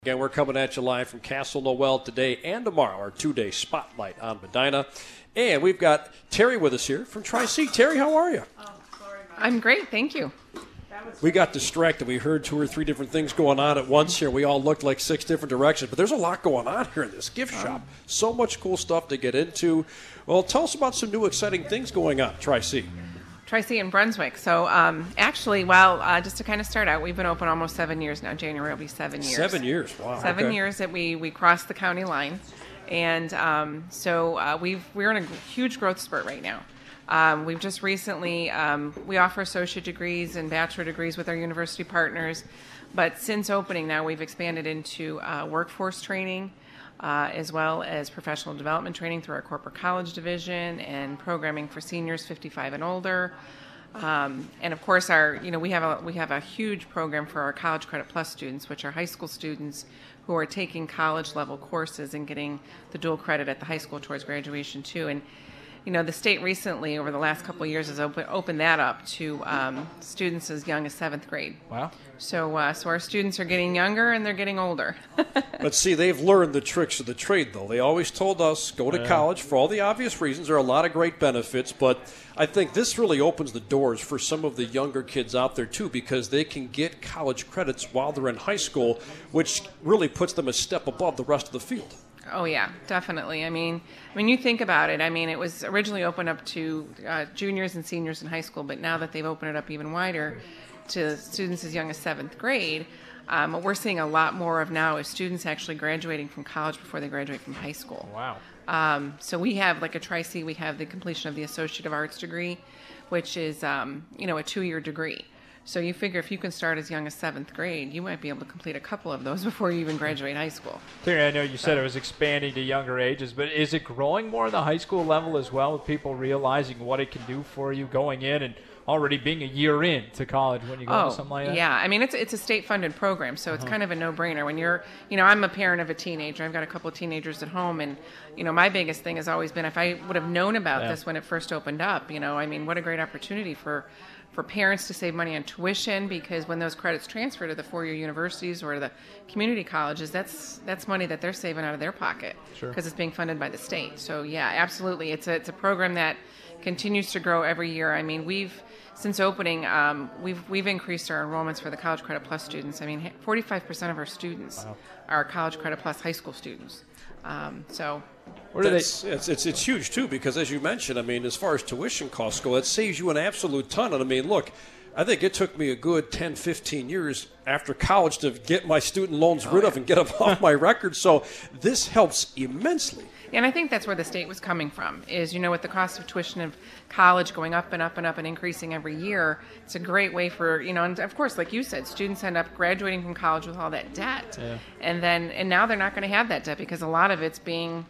Again, we're coming at you live from Castle Noel today and tomorrow, our two-day spotlight on Medina. And we've got Terry with us here from Tri-C. Terry, how are you? I'm great, thank you. We got distracted. We heard two or three different things going on at once here. We all looked like six different directions, but there's a lot going on here in this gift shop. So much cool stuff to get into. Well, tell us about some new exciting things going on, Tri-C. Tri-C in Brunswick. So just to kind of start out, we've been open almost 7 years now. January will be 7 years. 7 years, wow. 7 years that we crossed the county line. And we're in a huge growth spurt right now. We've just recently, we offer associate degrees and bachelor degrees with our university partners. But since opening now, we've expanded into workforce training, as well as professional development training through our corporate college division and programming for seniors 55 and older. And of course, we have a huge program for our College Credit Plus students, which are high school students who are taking college level courses and getting the dual credit at the high school towards graduation too. And the state recently, over the last couple of years, has opened that up to students as young as 7th grade. Wow. So our students are getting younger and they're getting older. But see, they've learned the tricks of the trade, though. They always told us, go to college for all the obvious reasons. There are a lot of great benefits, but I think this really opens the doors for some of the younger kids out there, too, because they can get college credits while they're in high school, which really puts them a step above the rest of the field. Oh, yeah, definitely. I mean, you think about it. I mean, it was originally opened up to juniors and seniors in high school, but now that they've opened it up even wider to students as young as 7th grade, what we're seeing a lot more of now is students actually graduating from college before they graduate from high school. Wow. So we have, like a Tri-C, we have the completion of the Associate of Arts degree, which is, a 2-year degree. So you figure if you can start as young as 7th grade, you might be able to complete a couple of those before you even graduate high school. Terry, I know you said it was expanding to younger ages, but is it growing more at the high school level as well, with people realizing what it can do for you going in and already being a year in to college when you go to something like that? Yeah. I mean, it's a state-funded program, so it's kind of a no-brainer. When you're, I'm a parent of a teenager. I've got a couple of teenagers at home, and, my biggest thing has always been if I would have known about this when it first opened up, what a great opportunity for parents to save money on tuition, because when those credits transfer to the four-year universities or the community colleges, that's money that they're saving out of their pocket because it's being funded by the state. So yeah, absolutely, it's a program that continues to grow every year. I mean, since opening, we've increased our enrollments for the College Credit Plus students. I mean, 45% of our students are College Credit Plus high school students. It's huge, too, because as you mentioned, I mean, as far as tuition costs go, it saves you an absolute ton. And I mean, look, I think it took me a good 10, 15 years after college to get my student loans rid of and get them off my record. So this helps immensely. And I think that's where the state was coming from, is, with the cost of tuition of college going up and up and up and increasing every year, it's a great way for, and of course, like you said, students end up graduating from college with all that debt. Yeah. And now they're not going to have that debt because a lot of it's being,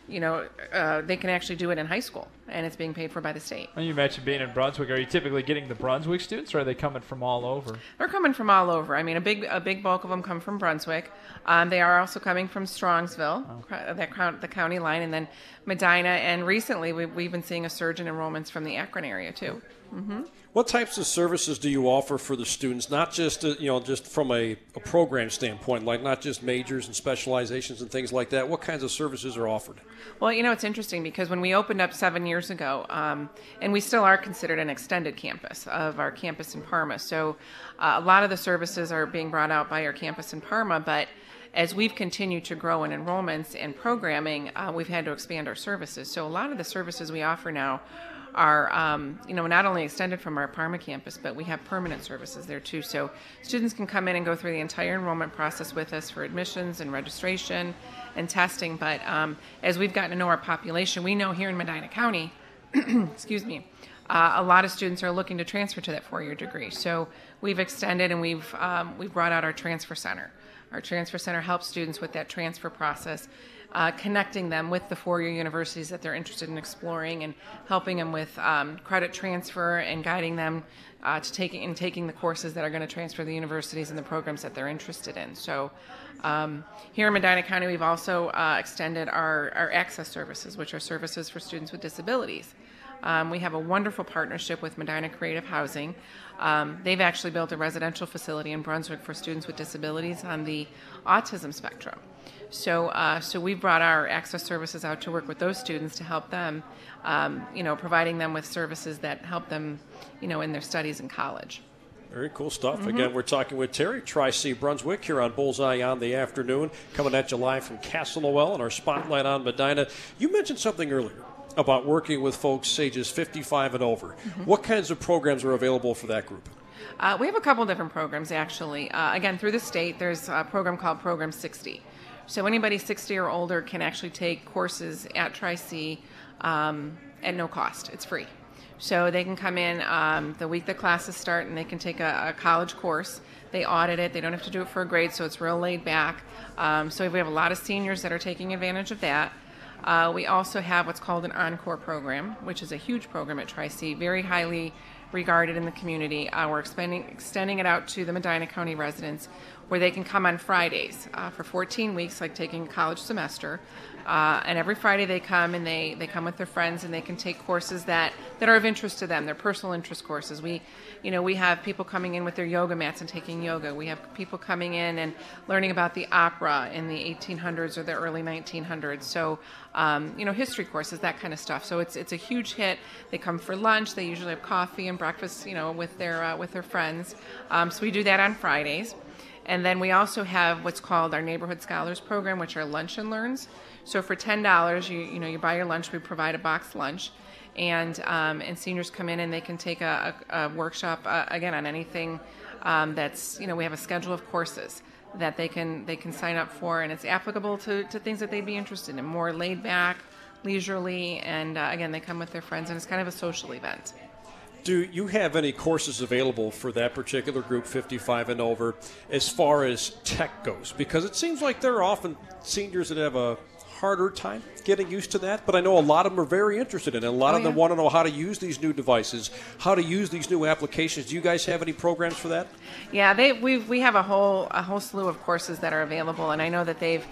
they can actually do it in high school, and it's being paid for by the state. Well, you mentioned being in Brunswick. Are you typically getting the Brunswick students, or are they coming from all over? They're coming from all over. I mean, a big bulk of them come from Brunswick. They are also coming from Strongsville, the county line, and then Medina. And recently, we've been seeing a surge in enrollments from the Akron area too. Mm-hmm. What types of services do you offer for the students, not just just from a program standpoint, like not just majors and specializations and things like that? What kinds of services are offered? Well, it's interesting because when we opened up 7 years ago, and we still are considered an extended campus of our campus in Parma, so a lot of the services are being brought out by our campus in Parma, but as we've continued to grow in enrollments and programming, we've had to expand our services. So a lot of the services we offer now are, not only extended from our Parma campus, but we have permanent services there too. So students can come in and go through the entire enrollment process with us for admissions and registration and testing. But as we've gotten to know our population, we know here in Medina County, excuse me, a lot of students are looking to transfer to that 4-year degree. So we've extended and we've brought out our transfer center. Our transfer center helps students with that transfer process, connecting them with the 4-year universities that they're interested in exploring and helping them with credit transfer and guiding them to taking the courses that are going to transfer to the universities and the programs that they're interested in. So here in Medina County, we've also extended our access services, which are services for students with disabilities. We have a wonderful partnership with Medina Creative Housing. They've actually built a residential facility in Brunswick for students with disabilities on the autism spectrum. So we've brought our access services out to work with those students to help them, providing them with services that help them, in their studies in college. Very cool stuff. Again, we're talking with Terry, Tri-C Brunswick, here on Bullseye on the Afternoon, coming at you live from Castle Noel and our Spotlight on Medina. You mentioned something earlier about working with folks ages 55 and over. What kinds of programs are available for that group? We have a couple different programs, actually. Again, through the state, there's a program called Program 60. So anybody 60 or older can actually take courses at Tri-C at no cost. It's free. So they can come in the week the classes start, and they can take a college course. They audit it. They don't have to do it for a grade, so it's real laid back. So we have a lot of seniors that are taking advantage of that. We also have what's called an Encore program, which is a huge program at Tri-C, very highly regarded in the community. We're extending it out to the Medina County residents, where they can come on Fridays for 14 weeks, like taking a college semester. And every Friday they come, and they come with their friends, and they can take courses that are of interest to them, their personal interest courses. We have people coming in with their yoga mats and taking yoga. We have people coming in and learning about the opera in the 1800s or the early 1900s. So, history courses, that kind of stuff. So it's a huge hit. They come for lunch. They usually have coffee and breakfast, with their friends. So we do that on Fridays. And then we also have what's called our Neighborhood Scholars Program, which are lunch and learns. So for $10, you buy your lunch. We provide a boxed lunch, and seniors come in and they can take a workshop again on anything that's we have a schedule of courses that they can sign up for, and it's applicable to things that they'd be interested in, more laid back, leisurely, and again they come with their friends, and it's kind of a social event. Do you have any courses available for that particular group, 55 and over, as far as tech goes? Because it seems like there are often seniors that have a harder time getting used to that, but I know a lot of them are very interested in it. A lot of them want to know how to use these new devices, how to use these new applications. Do you guys have any programs for that? Yeah, we have a whole slew of courses that are available, and I know that they've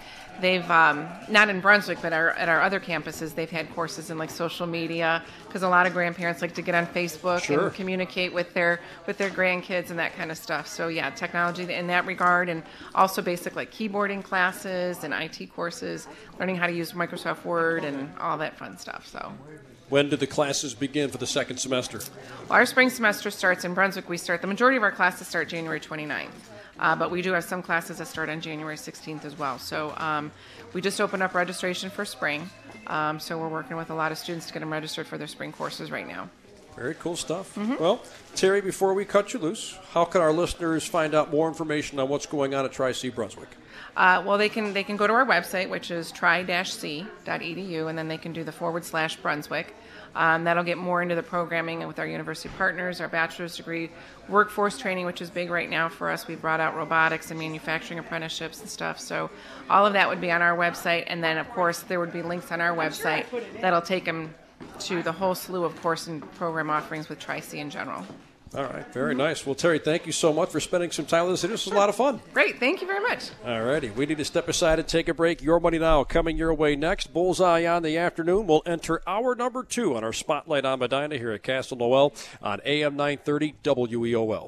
not in Brunswick, but at our other campuses, they've had courses in like social media, because a lot of grandparents like to get on Facebook and communicate with their grandkids and that kind of stuff. So yeah, technology in that regard, and also basic like keyboarding classes and IT courses, learning how to use Microsoft Word and all that fun stuff. So. When do the classes begin for the second semester? Well, our spring semester starts in Brunswick. The majority of our classes start January 29th. But we do have some classes that start on January 16th as well. So we just opened up registration for spring. So we're working with a lot of students to get them registered for their spring courses right now. Very cool stuff. Well, Terry, before we cut you loose, how can our listeners find out more information on what's going on at Tri-C Brunswick? Well, they can go to our website, which is tri-c.edu, and then they can do the /Brunswick. That'll get more into the programming with our university partners, our bachelor's degree, workforce training, which is big right now for us. We brought out robotics and manufacturing apprenticeships and stuff. So all of that would be on our website. And then, of course, there would be links on our website that'll take them to the whole slew of course and program offerings with Tri-C in general. All right, very nice. Well, Terry, thank you so much for spending some time with us. This was a lot of fun. Great, thank you very much. All righty, we need to step aside and take a break. Your Money Now coming your way next. Bullseye on the Afternoon. We'll enter hour number 2 on our Spotlight on Medina here at Castle Noel on AM 930 WEOL.